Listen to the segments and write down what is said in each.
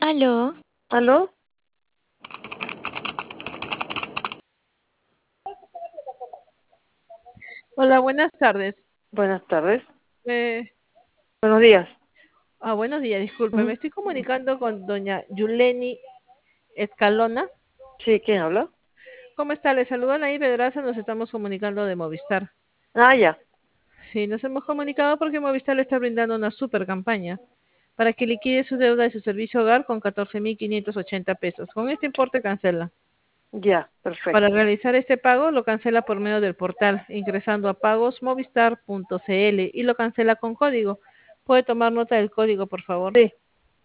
Aló, ¿Aló? Hola, buenas tardes. Buenas tardes. Eh, Buenos días. Buenos días, disculpe. Me Ujú. estoy comunicando con doña Yuleni Escalona. Sí, ¿quién habla? ¿Cómo está? Le saluda Anaí Pedraza. Nos estamos comunicando de Movistar. Ah, ya. Sí, nos hemos comunicado porque Movistar le está brindando una super campaña para que liquide su deuda de su servicio hogar con 14.580 pesos. Con este importe cancela. Ya, Para perfecto. realizar este pago lo cancela por medio del portal, ingresando a pagosmovistar.cl y lo cancela con código. ¿Puede tomar nota del código, por favor? Sí.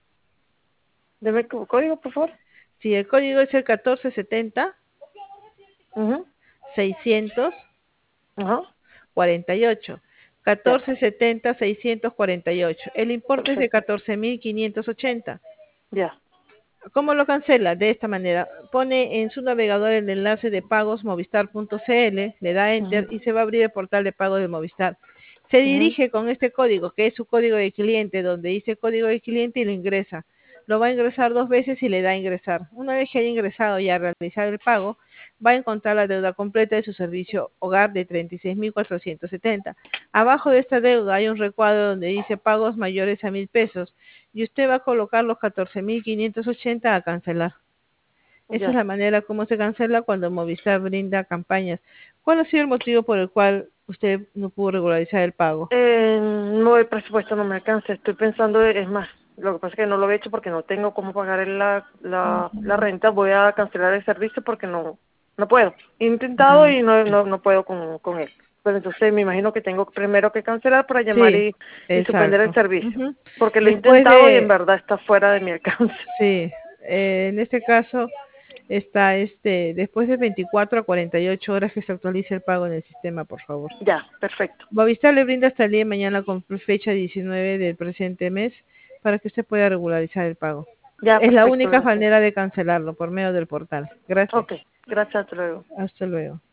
Deme el código, por favor. Sí, el código es el 1470 Ujú. 600 Ajá. 48. Ya, 1470 648. El importe es de perfecto. 14.580. Ya. ¿Cómo lo cancela? De esta manera. Pone en su navegador el enlace de pagosmovistar.cl, le da Ujú. enter y se va a abrir el portal de pago de Movistar. Se Ujú. dirige con este código, que es su código de cliente, donde dice código de cliente y lo ingresa. Lo va a ingresar 2 veces y le da a ingresar. Una vez que haya ingresado y a realizar el pago, va a encontrar la deuda completa de su servicio hogar de 36.470. Abajo de esta deuda hay un recuadro donde dice pagos mayores a 1.000 pesos y usted va a colocar los 14.580 a cancelar. Esa es Ya. la manera como se cancela cuando Movistar brinda campañas. ¿Cuál ha sido el motivo por el cual usted no pudo regularizar el pago? No, el presupuesto no me alcanza. Estoy pensando, es más, lo que pasa es que no lo he hecho porque no tengo cómo pagar la renta. Voy a cancelar el servicio porque no puedo. He intentado Mm, y no puedo con él. Pero entonces me imagino que tengo primero que cancelar para llamar sí, y suspender el exacto. servicio. Ujú. Porque lo he Después intentado y en de, verdad está fuera de mi alcance. sí, en este caso está después de 24 a 48 horas que se actualice el pago en el sistema, por favor. Ya, perfecto. Movistar le brinda hasta el día de mañana con fecha 19 del presente mes para que usted pueda regularizar el pago. Ya, Es la perfecto, única gracias. manera de cancelarlo por medio del portal. Gracias. Ok, gracias, hasta luego. Hasta luego.